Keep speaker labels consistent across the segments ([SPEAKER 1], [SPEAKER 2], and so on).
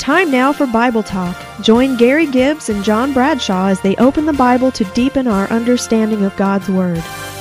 [SPEAKER 1] time now for Bible Talk. Join Gary Gibbs and John Bradshaw as they open the Bible to deepen our understanding of God's Word.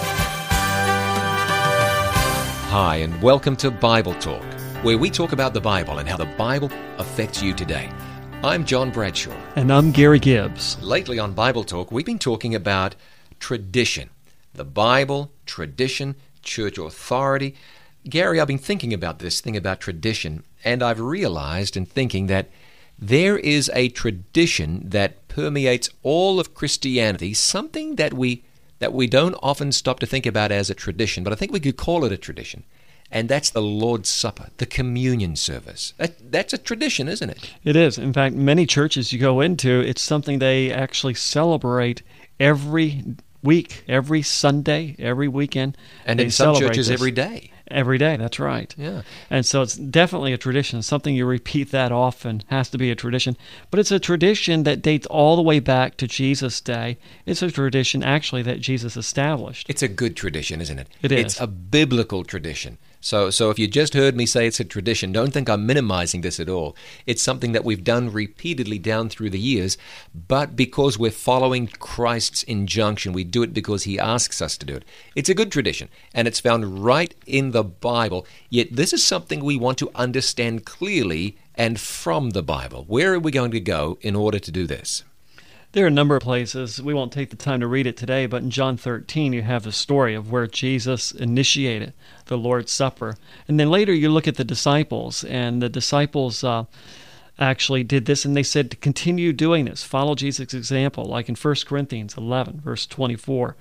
[SPEAKER 2] Hi, and welcome to Bible Talk, where we talk about the Bible and how the Bible affects you today. I'm John Bradshaw.
[SPEAKER 3] And I'm Gary Gibbs.
[SPEAKER 2] Lately on Bible Talk, we've been talking about tradition. The Bible, tradition, church authority. Gary, I've been thinking about this thing about tradition, and I've realized in thinking that there is a tradition that permeates all of Christianity, something that we don't often stop to think about as a tradition, but I think we could call it a tradition, and that's the Lord's Supper, the communion service. That's a tradition, isn't it?
[SPEAKER 3] It is. In fact, many churches you go into, it's something they actually celebrate every week, every Sunday, every weekend.
[SPEAKER 2] And in some churches, every day.
[SPEAKER 3] Every day, that's right.
[SPEAKER 2] Yeah.
[SPEAKER 3] And so it's definitely a tradition. Something you repeat that often has to be a tradition. But it's a tradition that dates all the way back to Jesus' day. It's a tradition, actually, that Jesus established.
[SPEAKER 2] It's a good tradition, isn't it?
[SPEAKER 3] It is.
[SPEAKER 2] It's a biblical tradition. So if you just heard me say it's a tradition, don't think I'm minimizing this at all. It's something that we've done repeatedly down through the years, but because we're following Christ's injunction, we do it because He asks us to do it. It's a good tradition, and it's found right in the Bible, yet this is something we want to understand clearly and from the Bible. Where are we going to go in order to do this?
[SPEAKER 3] There are a number of places. We won't take the time to read it today, but in John 13 you have the story of where Jesus initiated the Lord's Supper. And then later you look at the disciples, and the disciples actually did this, and they said to continue doing this, follow Jesus' example, like in 1 Corinthians 11, verse 24.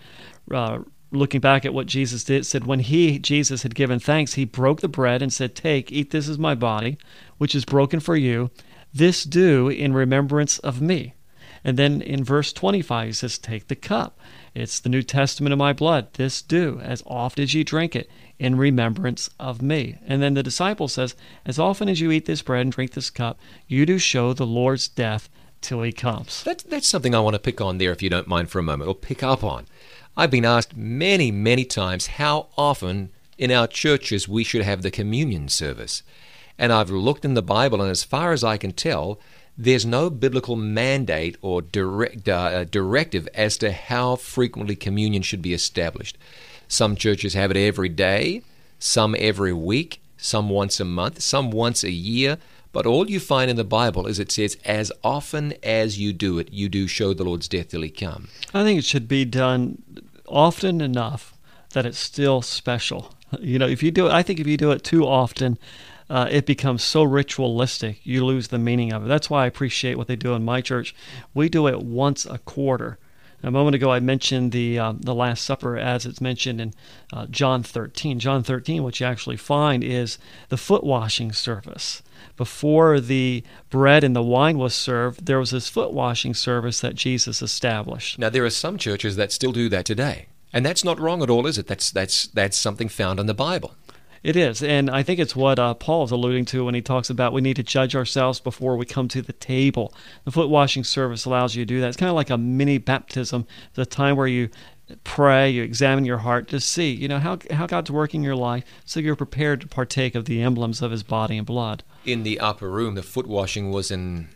[SPEAKER 3] Looking back at what Jesus did, said when Jesus had given thanks, He broke the bread and said, "Take, eat, this is my body, which is broken for you. This do in remembrance of me." And then in verse 25, He says, "Take the cup. It's the New Testament of my blood. This do, as oft as ye drink it, in remembrance of me." And then the disciple says, "As often as you eat this bread and drink this cup, you do show the Lord's death till He comes."
[SPEAKER 2] That's something I want to pick on there, if you don't mind for a moment, or pick up on. I've been asked many, many times how often in our churches we should have the communion service. And I've looked in the Bible, and as far as I can tell, there's no biblical mandate or directive as to how frequently communion should be established. Some churches have it every day, some every week, some once a month, some once a year. But all you find in the Bible is it says, as often as you do it, you do show the Lord's death till He come.
[SPEAKER 3] I think it should be done often enough that it's still special. If you do it, I think if you do it too often, it becomes so ritualistic, you lose the meaning of it. That's why I appreciate what they do in my church. We do it once a quarter. A moment ago, I mentioned the Last Supper as it's mentioned in John 13. John 13, what you actually find is the foot washing service. Before the bread and the wine was served, there was this foot washing service that Jesus established.
[SPEAKER 2] Now, there are some churches that still do that today, and that's not wrong at all, is it? That's something found in the Bible.
[SPEAKER 3] It is, and I think it's what Paul is alluding to when he talks about we need to judge ourselves before we come to the table. The foot washing service allows you to do that. It's kind of like a mini baptism. It's a time where you pray, you examine your heart to see, how God's working your life, so you're prepared to partake of the emblems of His body and blood.
[SPEAKER 2] In the upper room, the foot washing was an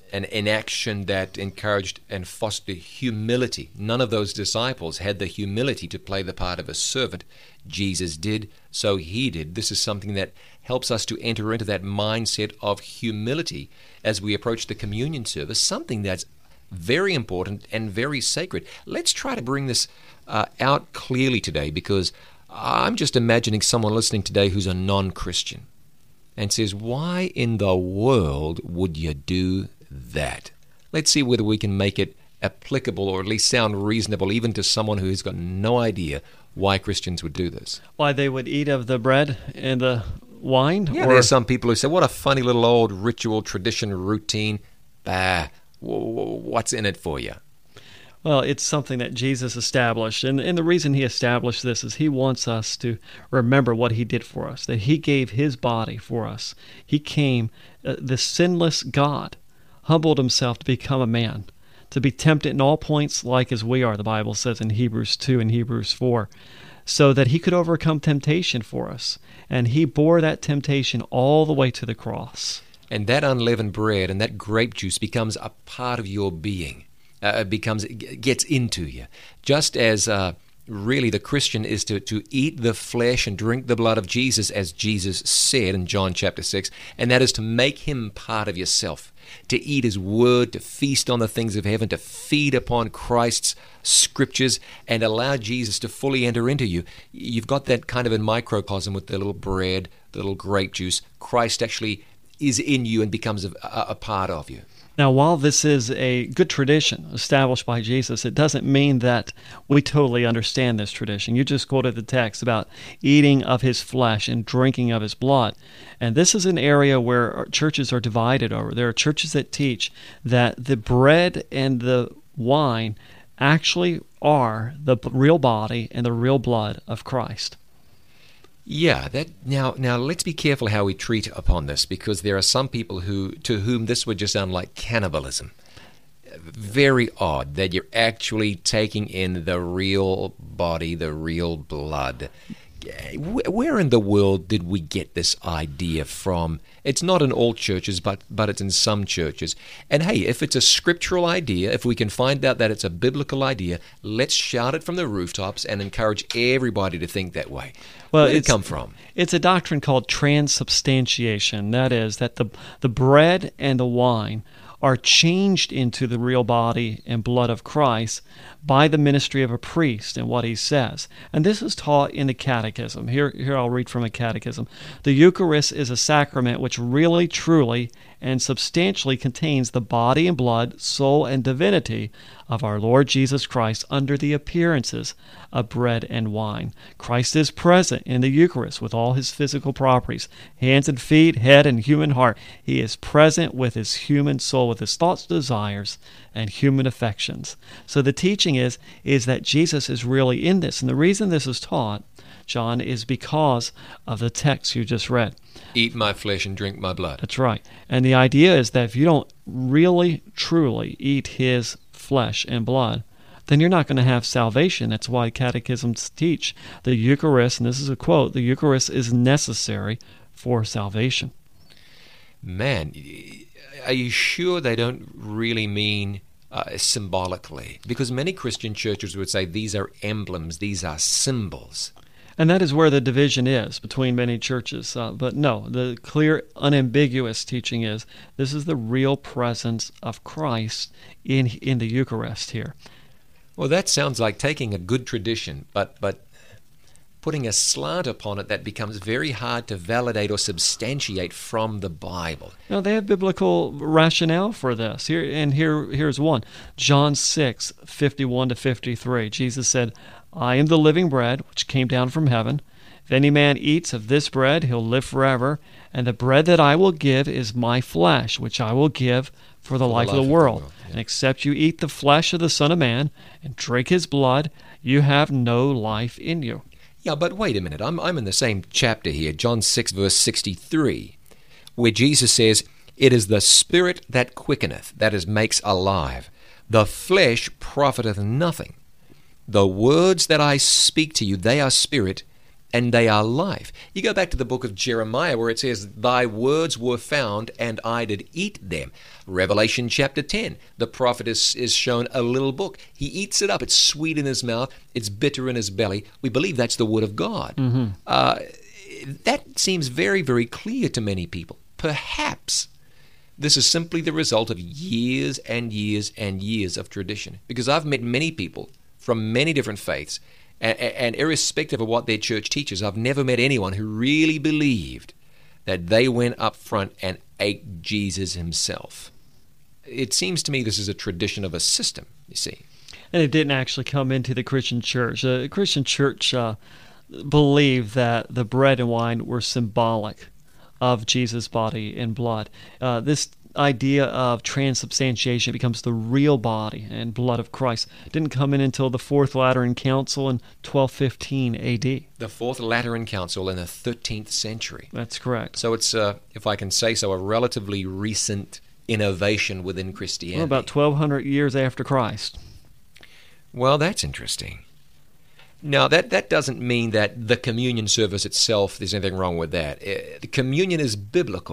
[SPEAKER 2] action that encouraged and fostered humility. None of those disciples had the humility to play the part of a servant. Jesus did, so He did. This is something that helps us to enter into that mindset of humility as we approach the communion service, something that's very important and very sacred. Let's try to bring this out clearly today, because I'm just imagining someone listening today who's a non-Christian and says, why in the world would you do that? Let's see whether we can make it applicable, or at least sound reasonable, even to someone who has got no idea why Christians would do this.
[SPEAKER 3] Why they would eat of the bread and the wine?
[SPEAKER 2] Yeah, there are some people who say, what a funny little old ritual, tradition, routine. Bah, what's in it for you?
[SPEAKER 3] Well, it's something that Jesus established, and the reason He established this is He wants us to remember what He did for us, that He gave His body for us. He came, the sinless God, humbled Himself to become a man, to be tempted in all points like as we are, the Bible says in Hebrews 2 and Hebrews 4, so that He could overcome temptation for us. And He bore that temptation all the way to the cross.
[SPEAKER 2] And that unleavened bread and that grape juice becomes a part of your being. It gets into you. Just as really the Christian is to eat the flesh and drink the blood of Jesus, as Jesus said in John chapter 6, and that is to make him part of yourself, to eat his word, to feast on the things of heaven, to feed upon Christ's scriptures, and allow Jesus to fully enter into you. You've got that kind of in microcosm with the little bread, the little grape juice. Christ actually is in you and becomes a part of you.
[SPEAKER 3] Now, while this is a good tradition established by Jesus, it doesn't mean that we totally understand this tradition. You just quoted the text about eating of his flesh and drinking of his blood. And this is an area where churches are divided over. There are churches that teach that the bread and the wine actually are the real body and the real blood of Christ.
[SPEAKER 2] Yeah, now let's be careful how we treat upon this, because there are some people to whom this would just sound like cannibalism. Very odd that you're actually taking in the real body, the real blood. Where in the world did we get this idea from? It's not in all churches, but it's in some churches. And hey, if it's a scriptural idea, if we can find out that it's a biblical idea, let's shout it from the rooftops and encourage everybody to think that way.
[SPEAKER 3] Well,
[SPEAKER 2] where did it come from?
[SPEAKER 3] It's a doctrine called transubstantiation. That is, that the bread and the wine are changed into the real body and blood of Christ by the ministry of a priest and what he says. And this is taught in the Catechism. Here I'll read from a Catechism. The Eucharist is a sacrament which really, truly, and substantially contains the body and blood, soul, and divinity of our Lord Jesus Christ under the appearances of bread and wine. Christ is present in the Eucharist with all his physical properties, hands and feet, head and human heart. He is present with his human soul, with his thoughts, desires, and human affections. So the teaching is that Jesus is really in this. And the reason this is taught, John, is because of the text you just read.
[SPEAKER 2] Eat my flesh and drink my blood.
[SPEAKER 3] That's right. And the idea is that if you don't really, truly eat his flesh and blood, then you're not going to have salvation. That's why catechisms teach the Eucharist, and this is a quote, the Eucharist is necessary for salvation.
[SPEAKER 2] Man, are you sure they don't really mean symbolically? Because many Christian churches would say these are emblems, these are symbols.
[SPEAKER 3] And that is where the division is between many churches. But no, the clear, unambiguous teaching is this is the real presence of Christ in the Eucharist here.
[SPEAKER 2] Well, that sounds like taking a good tradition, but putting a slant upon it that becomes very hard to validate or substantiate from the Bible.
[SPEAKER 3] No, they have biblical rationale for this. Here's one. John 6:51-53. Jesus said, I am the living bread which came down from heaven. If any man eats of this bread, he'll live forever. And the bread that I will give is my flesh, which I will give for the life of the world. Yeah. And except you eat the flesh of the Son of Man and drink his blood, you have no life in you.
[SPEAKER 2] Yeah, but wait a minute. I'm in the same chapter here, John 6, verse 63, where Jesus says, It is the Spirit that quickeneth, that is, makes alive. The flesh profiteth nothing. The words that I speak to you, they are spirit, and they are life. You go back to the book of Jeremiah where it says, Thy words were found, and I did eat them. Revelation chapter 10, the prophet is shown a little book. He eats it up. It's sweet in his mouth. It's bitter in his belly. We believe that's the word of God.
[SPEAKER 3] Mm-hmm.
[SPEAKER 2] That seems very, very clear to many people. Perhaps this is simply the result of years and years and years of tradition. Because I've met many people from many different faiths, and irrespective of what their church teaches, I've never met anyone who really believed that they went up front and ate Jesus himself. It seems to me this is a tradition of a system, you see.
[SPEAKER 3] And it didn't actually come into the Christian church. The Christian church believed that the bread and wine were symbolic of Jesus' body and blood. This idea of transubstantiation becomes the real body and blood of Christ. It didn't come in until the Fourth Lateran Council in 1215 A.D.
[SPEAKER 2] The Fourth Lateran Council in the 13th century.
[SPEAKER 3] That's correct.
[SPEAKER 2] So it's, if I can say so, a relatively recent innovation within Christianity.
[SPEAKER 3] Well, about 1,200 years after Christ.
[SPEAKER 2] Well, that's interesting. Now, that doesn't mean that the communion service itself, there's anything wrong with that. The communion is biblical,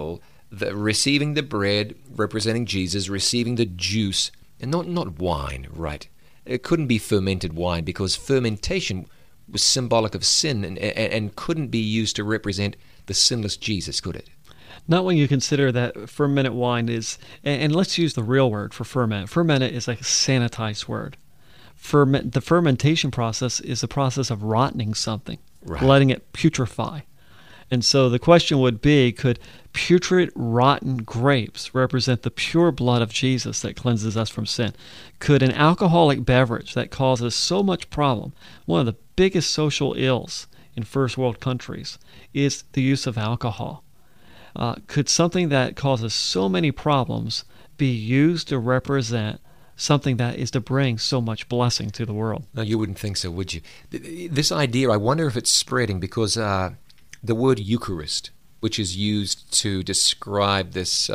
[SPEAKER 2] receiving the bread, representing Jesus, receiving the juice, and not wine, right? It couldn't be fermented wine because fermentation was symbolic of sin and couldn't be used to represent the sinless Jesus, could it?
[SPEAKER 3] Not when you consider that fermented wine is, and let's use the real word for ferment. Fermented is like a sanitized word. The fermentation process is the process of rotting something,
[SPEAKER 2] Right.
[SPEAKER 3] letting it putrefy. And so the question would be, could putrid, rotten grapes represent the pure blood of Jesus that cleanses us from sin? Could an alcoholic beverage that causes so much problem, one of the biggest social ills in first world countries is the use of alcohol. Could something that causes so many problems be used to represent something that is to bring so much blessing to the world?
[SPEAKER 2] No, you wouldn't think so, would you? This idea, I wonder if it's spreading because the word Eucharist, which is used to describe this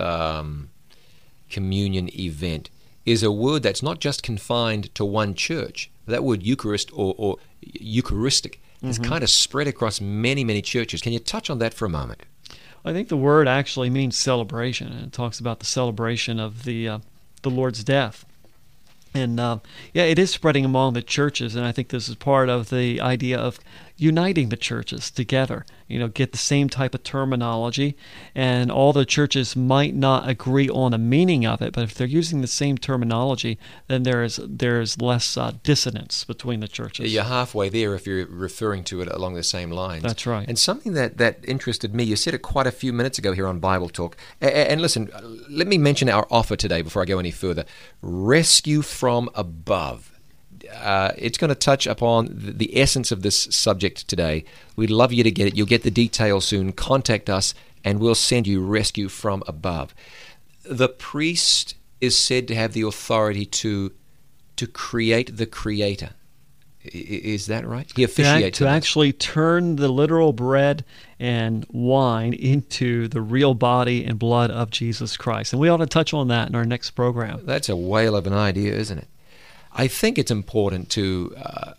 [SPEAKER 2] communion event, is a word that's not just confined to one church. That word Eucharist or Eucharistic is kind of spread across many, many churches. Can you touch on that for a moment?
[SPEAKER 3] I think the word actually means celebration, and it talks about the celebration of the Lord's death. And it is spreading among the churches, and I think this is part of the idea of uniting the churches together. Get the same type of terminology, and all the churches might not agree on the meaning of it, but if they're using the same terminology, then there's less dissonance between the churches.
[SPEAKER 2] You're halfway there if you're referring to it along the same lines.
[SPEAKER 3] That's right.
[SPEAKER 2] And something that interested me, you said it quite a few minutes ago here on Bible Talk. And listen, let me mention our offer today before I go any further. Rescue from Above. It's going to touch upon the essence of this subject today. We'd love you to get it. You'll get the details soon. Contact us, and we'll send you Rescue from Above. The priest is said to have the authority to create the Creator. Is that right? He officiates
[SPEAKER 3] to
[SPEAKER 2] in us.
[SPEAKER 3] actually turn the literal bread and wine into the real body and blood of Jesus Christ. And we ought to touch on that in our next program.
[SPEAKER 2] That's a whale of an idea, isn't it? I think it's important to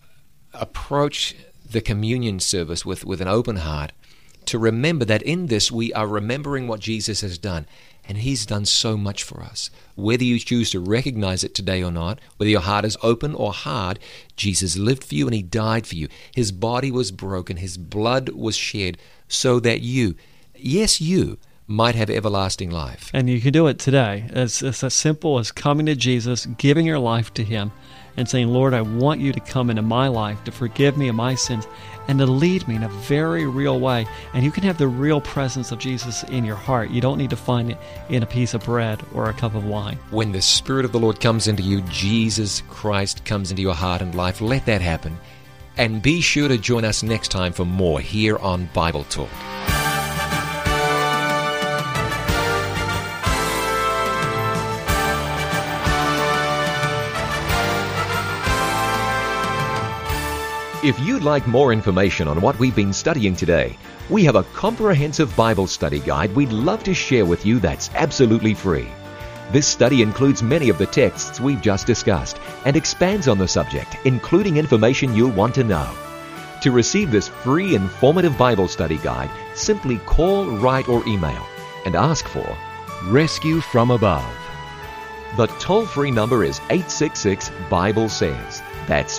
[SPEAKER 2] approach the communion service with an open heart, to remember that in this we are remembering what Jesus has done, and He's done so much for us. Whether you choose to recognize it today or not, whether your heart is open or hard, Jesus lived for you and He died for you. His body was broken, His blood was shed, so that you, yes you, might have everlasting life.
[SPEAKER 3] And you can do it today. It's as simple as coming to Jesus, giving your life to Him, and saying, Lord, I want you to come into my life, to forgive me of my sins, and to lead me in a very real way. And you can have the real presence of Jesus in your heart. You don't need to find it in a piece of bread or a cup of wine.
[SPEAKER 2] When the Spirit of the Lord comes into you, Jesus Christ comes into your heart and life. Let that happen. And be sure to join us next time for more here on Bible Talk. If you'd like more information on what we've been studying today, we have a comprehensive Bible study guide we'd love to share with you that's absolutely free. This study includes many of the texts we've just discussed and expands on the subject, including information you'll want to know. To receive this free, informative Bible study guide, simply call, write, or email and ask for Rescue from Above. The toll-free number is 866-BIBLE-SAYS. That's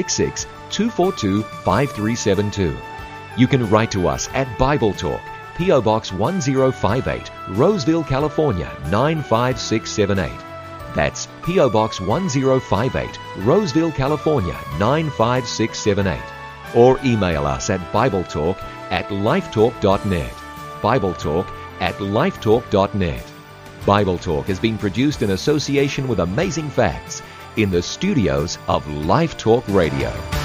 [SPEAKER 2] 866-242-5372. You can write to us at Bible Talk, P.O. Box 1058, Roseville, California 95678. That's P.O. Box 1058, Roseville, California 95678. Or email us at BibleTalk@lifetalk.net. BibleTalk@lifetalk.net. Bible Talk has been produced in association with Amazing Facts in the studios of Life Talk Radio.